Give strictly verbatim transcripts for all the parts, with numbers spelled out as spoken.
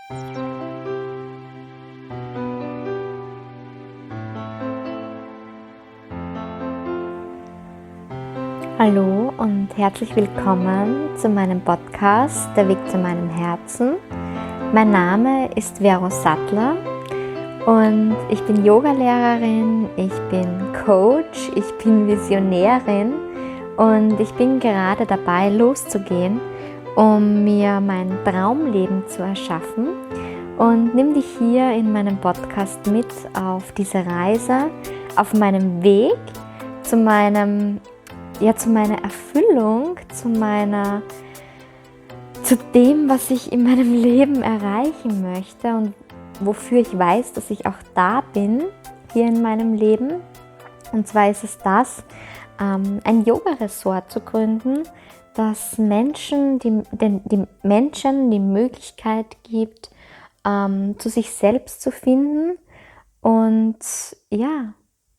Hallo und herzlich willkommen zu meinem Podcast Der Weg zu meinem Herzen. Mein Name ist Vero Sattler und ich bin Yogalehrerin, ich bin Coach, ich bin Visionärin und ich bin gerade dabei loszugehen, um mir mein Traumleben zu erschaffen und nimm dich hier in meinem Podcast mit auf diese Reise, auf meinem Weg zu meinem Ja, zu meiner Erfüllung, zu meiner, zu dem, was ich in meinem Leben erreichen möchte und wofür ich weiß, dass ich auch da bin, hier in meinem Leben. Und zwar ist es das, ähm, ein Yoga-Resort zu gründen, das Menschen, die, den, die Menschen die Möglichkeit gibt, ähm, zu sich selbst zu finden und ja,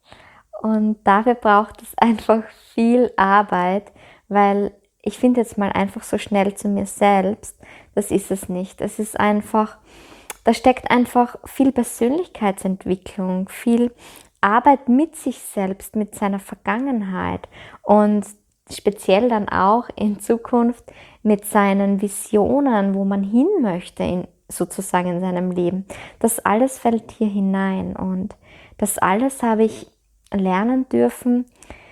Und dafür braucht es einfach viel Arbeit, weil ich finde jetzt mal einfach so schnell zu mir selbst, das ist es nicht. Es ist einfach, da steckt einfach viel Persönlichkeitsentwicklung, viel Arbeit mit sich selbst, mit seiner Vergangenheit und speziell dann auch in Zukunft mit seinen Visionen, wo man hin möchte, in, sozusagen in seinem Leben. Das alles fällt hier hinein und das alles habe ich lernen dürfen,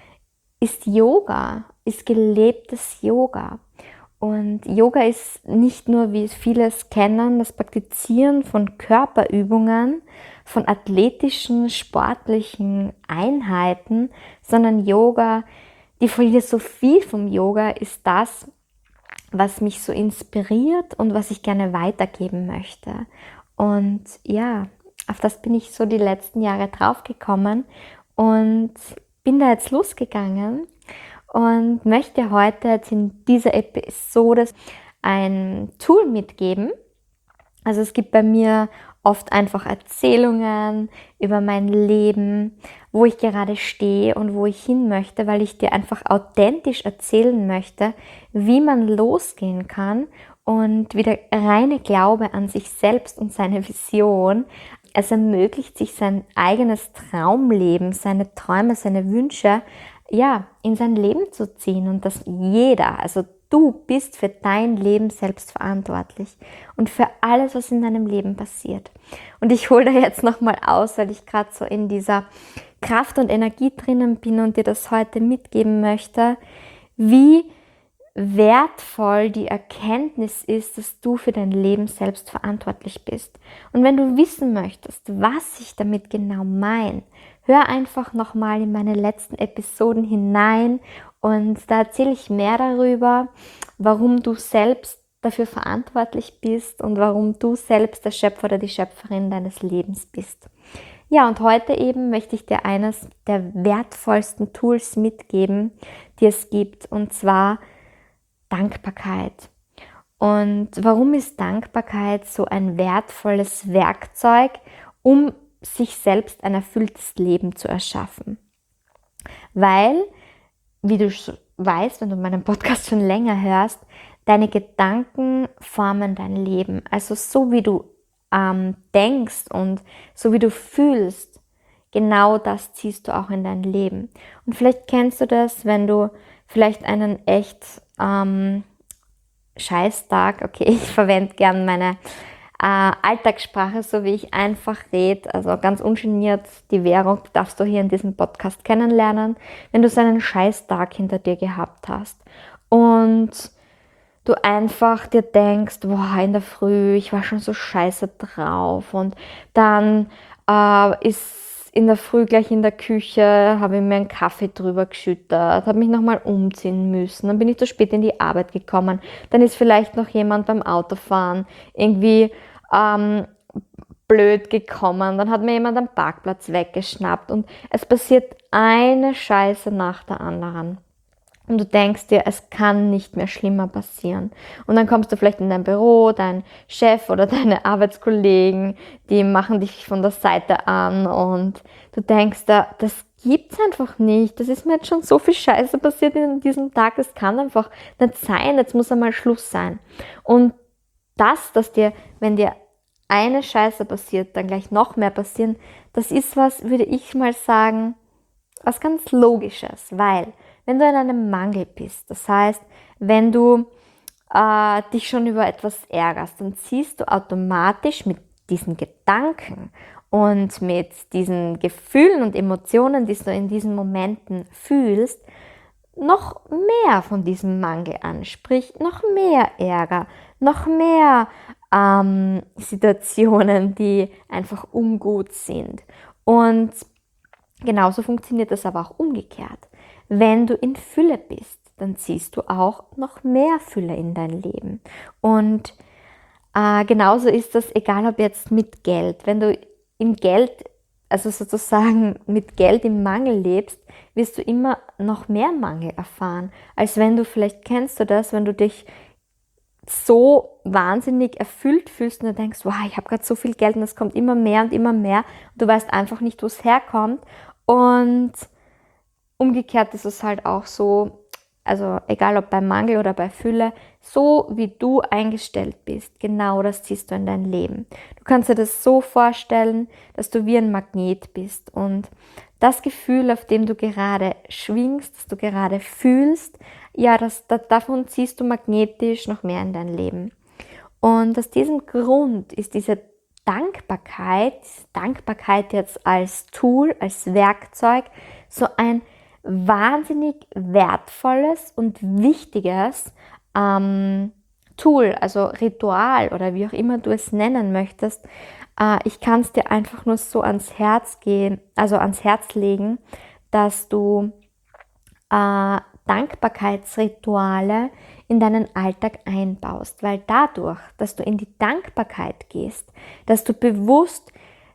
ist Yoga, ist gelebtes Yoga. Und Yoga ist nicht nur, wie viele es kennen, das Praktizieren von Körperübungen, von athletischen, sportlichen Einheiten, sondern Yoga, die Philosophie vom Yoga ist das, was mich so inspiriert und was ich gerne weitergeben möchte. Und ja, auf das bin ich so die letzten Jahre draufgekommen und bin da jetzt losgegangen und möchte heute jetzt in dieser Episode ein Tool mitgeben. Also es gibt bei mir oft einfach Erzählungen über mein Leben, wo ich gerade stehe und wo ich hin möchte, weil ich dir einfach authentisch erzählen möchte, wie man losgehen kann und wie der reine Glaube an sich selbst und seine Vision es ermöglicht, sich sein eigenes Traumleben, seine Träume, seine Wünsche, ja, in sein Leben zu ziehen und dass jeder, also du bist für dein Leben selbst verantwortlich und für alles, was in deinem Leben passiert. Und ich hole da jetzt nochmal aus, weil ich gerade so in dieser Kraft und Energie drinnen bin und dir das heute mitgeben möchte, wie wertvoll die Erkenntnis ist, dass du für dein Leben selbst verantwortlich bist. Und wenn du wissen möchtest, was ich damit genau meine, hör einfach nochmal in meine letzten Episoden hinein und da erzähle ich mehr darüber, warum du selbst dafür verantwortlich bist und warum du selbst der Schöpfer oder die Schöpferin deines Lebens bist. Ja, und heute eben möchte ich dir eines der wertvollsten Tools mitgeben, die es gibt, und zwar Dankbarkeit. Und warum ist Dankbarkeit so ein wertvolles Werkzeug, um sich selbst ein erfülltes Leben zu erschaffen? Weil, wie du weißt, wenn du meinen Podcast schon länger hörst, deine Gedanken formen dein Leben. Also so wie du ähm, denkst und so wie du fühlst, genau das ziehst du auch in dein Leben. Und vielleicht kennst du das, wenn du vielleicht einen echt ähm, Scheißtag, okay, ich verwende gern meine äh, Alltagssprache, so wie ich einfach rede, also ganz ungeniert, die Währung darfst du hier in diesem Podcast kennenlernen, wenn du so einen Scheißtag hinter dir gehabt hast und du einfach dir denkst, boah, in der Früh, ich war schon so scheiße drauf und dann äh, ist in der Früh gleich in der Küche, habe ich mir einen Kaffee drüber geschüttet, habe mich nochmal umziehen müssen, dann bin ich zu spät in die Arbeit gekommen, dann ist vielleicht noch jemand beim Autofahren irgendwie ähm, blöd gekommen, dann hat mir jemand am Parkplatz weggeschnappt und es passiert eine Scheiße nach der anderen. Und du denkst dir, es kann nicht mehr schlimmer passieren. Und dann kommst du vielleicht in dein Büro, dein Chef oder deine Arbeitskollegen, die machen dich von der Seite an und du denkst dir, das gibt's einfach nicht. Das ist mir jetzt schon so viel Scheiße passiert in diesem Tag, das kann einfach nicht sein, jetzt muss einmal Schluss sein. Und das, dass dir, wenn dir eine Scheiße passiert, dann gleich noch mehr passieren. Das ist was, würde ich mal sagen, was ganz Logisches, weil wenn du in einem Mangel bist, das heißt, wenn du äh, dich schon über etwas ärgerst, dann ziehst du automatisch mit diesen Gedanken und mit diesen Gefühlen und Emotionen, die du in diesen Momenten fühlst, noch mehr von diesem Mangel an, sprich noch mehr Ärger, noch mehr ähm, Situationen, die einfach ungut sind. Und genauso funktioniert das aber auch umgekehrt. Wenn du in Fülle bist, dann ziehst du auch noch mehr Fülle in dein Leben. Und äh, genauso ist das, egal ob jetzt mit Geld. Wenn du im Geld, also sozusagen mit Geld im Mangel lebst, wirst du immer noch mehr Mangel erfahren, als wenn du, vielleicht kennst du das, wenn du dich so wahnsinnig erfüllt fühlst und du denkst, wow, ich habe gerade so viel Geld und es kommt immer mehr und immer mehr und du weißt einfach nicht, wo es herkommt. Und umgekehrt ist es halt auch so, also egal ob bei Mangel oder bei Fülle, so wie du eingestellt bist, genau das ziehst du in dein Leben. Du kannst dir das so vorstellen, dass du wie ein Magnet bist und das Gefühl, auf dem du gerade schwingst, das du gerade fühlst, ja, das, das, davon ziehst du magnetisch noch mehr in dein Leben. Und aus diesem Grund ist diese Dankbarkeit, Dankbarkeit jetzt als Tool, als Werkzeug, so ein wahnsinnig wertvolles und wichtiges ähm, Tool, also Ritual oder wie auch immer du es nennen möchtest. Äh, ich kann es dir einfach nur so ans Herz gehen, also ans Herz legen, dass du äh, Dankbarkeitsrituale in deinen Alltag einbaust, weil dadurch, dass du in die Dankbarkeit gehst, dass du bewusst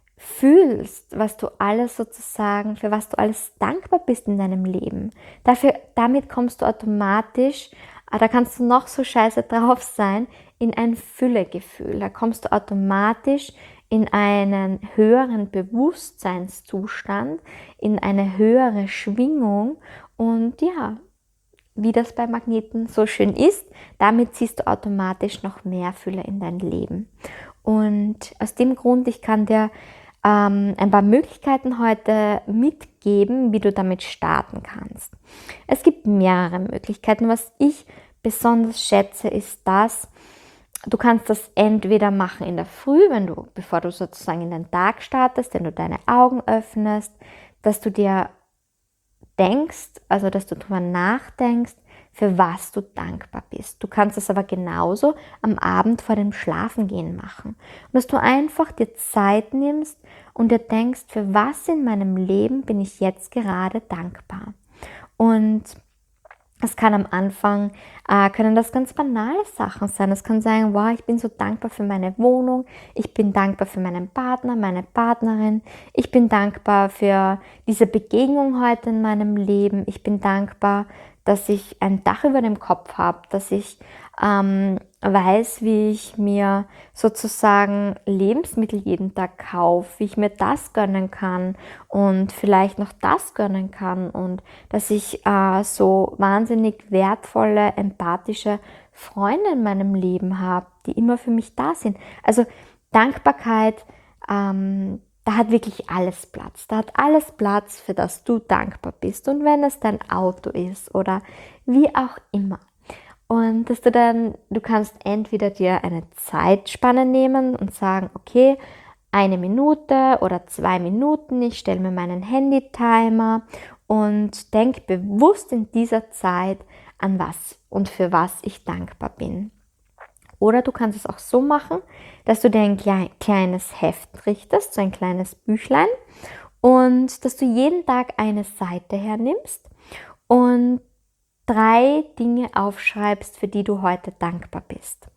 fühlst, was du alles sozusagen, für was du alles dankbar bist in deinem Leben. Dafür, damit kommst du automatisch, da kannst du noch so scheiße drauf sein, in ein Füllegefühl. Da kommst du automatisch in einen höheren Bewusstseinszustand, in eine höhere Schwingung und ja, wie das bei Magneten so schön ist, damit ziehst du automatisch noch mehr Fülle in dein Leben. Und aus dem Grund, ich kann dir ähm, ein paar Möglichkeiten heute mitgeben, wie du damit starten kannst. Es gibt mehrere Möglichkeiten. Was ich besonders schätze, ist das, du kannst das entweder machen in der Früh, wenn du, bevor du sozusagen in den Tag startest, wenn du deine Augen öffnest, dass du dir denkst, also dass du darüber nachdenkst, für was du dankbar bist. Du kannst es aber genauso am Abend vor dem Schlafengehen machen. Und dass du einfach dir Zeit nimmst und dir denkst, für was in meinem Leben bin ich jetzt gerade dankbar. Und es kann am Anfang, äh, können das ganz banale Sachen sein. Es kann sein, wow, ich bin so dankbar für meine Wohnung, ich bin dankbar für meinen Partner, meine Partnerin, ich bin dankbar für diese Begegnung heute in meinem Leben, ich bin dankbar, dass ich ein Dach über dem Kopf habe, dass ich ähm, weiß, wie ich mir sozusagen Lebensmittel jeden Tag kaufe, wie ich mir das gönnen kann und vielleicht noch das gönnen kann und dass ich äh, so wahnsinnig wertvolle, empathische Freunde in meinem Leben habe, die immer für mich da sind. Also Dankbarkeit, ähm, da hat wirklich alles Platz. Da hat alles Platz, für das du dankbar bist. Und wenn es dein Auto ist oder wie auch immer. Und dass du dann, du kannst entweder dir eine Zeitspanne nehmen und sagen, okay, eine Minute oder zwei Minuten, ich stelle mir meinen Handy-Timer und denk bewusst in dieser Zeit an was und für was ich dankbar bin. Oder du kannst es auch so machen, dass du dir ein kleines Heft richtest, so ein kleines Büchlein und dass du jeden Tag eine Seite hernimmst und drei Dinge aufschreibst, für die du heute dankbar bist.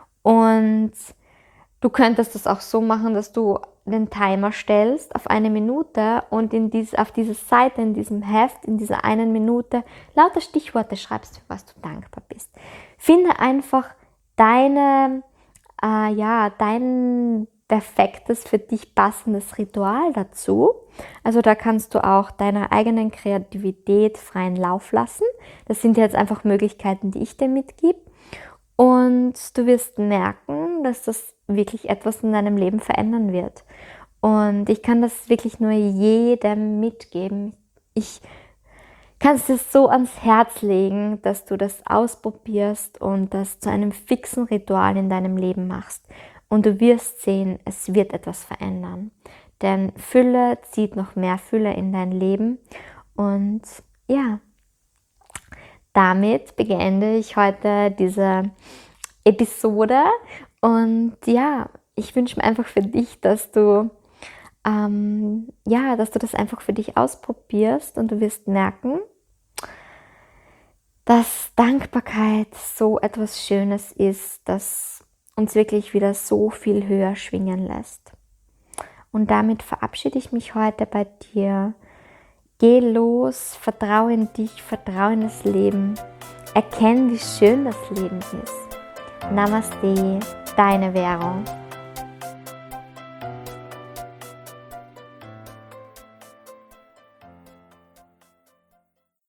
Und du könntest das auch so machen, dass du den Timer stellst auf eine Minute und in dies, auf diese Seite, in diesem Heft, in dieser einen Minute lauter Stichworte schreibst, für was du dankbar bist. Finde einfach deine, äh, ja, dein perfektes, für dich passendes Ritual dazu. Also da kannst du auch deiner eigenen Kreativität freien Lauf lassen. Das sind jetzt einfach Möglichkeiten, die ich dir mitgebe. Und du wirst merken, dass das wirklich etwas in deinem Leben verändern wird. Und ich kann das wirklich nur jedem mitgeben. Ich kann es dir so ans Herz legen, dass du das ausprobierst und das zu einem fixen Ritual in deinem Leben machst. Und du wirst sehen, es wird etwas verändern. Denn Fülle zieht noch mehr Fülle in dein Leben. Und ja, damit beende ich heute diese Episode. Und ja, ich wünsche mir einfach für dich, dass du ähm, ja, dass du das einfach für dich ausprobierst und du wirst merken, dass Dankbarkeit so etwas Schönes ist, das uns wirklich wieder so viel höher schwingen lässt. Und damit verabschiede ich mich heute bei dir. Geh los, vertraue in dich, vertraue in das Leben. Erkenn, wie schön das Leben ist. Namaste, deine Vero.